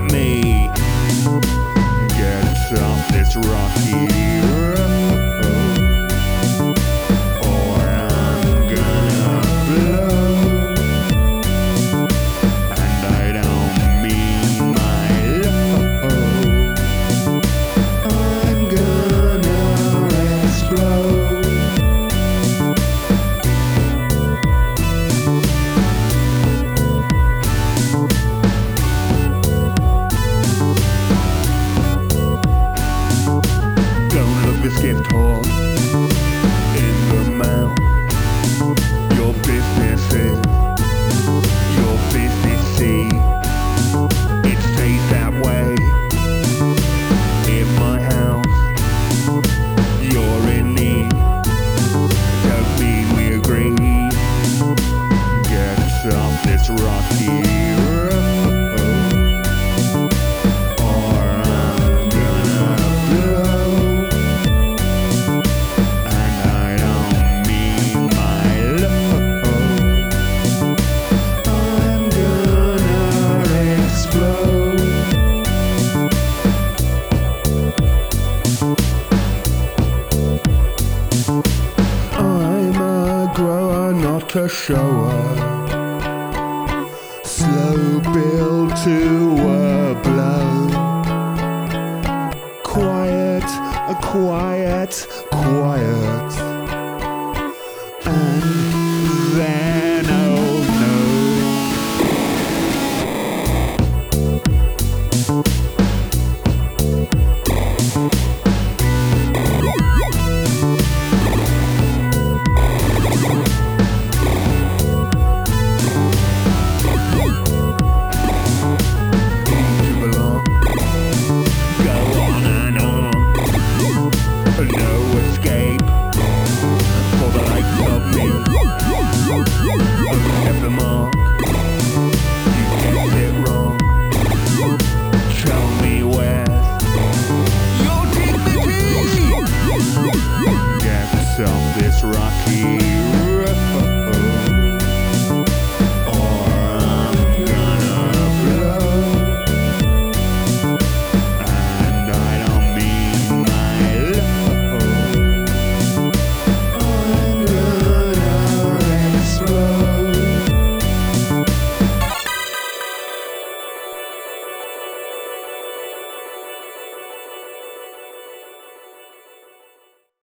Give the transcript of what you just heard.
me. Get off this rocky road, or I'm gonna blow. And I don't mean my love. I'm gonna explode. Don't look this gift horse in the mouth. Your business is your business, see. It stays that way in my house. You're in need, don't mean we agree. Get off this rocky road, or I'm gonna blow. And I don't mean my love. I'm gonna explode. I'm a grower, not a shower. Slow build to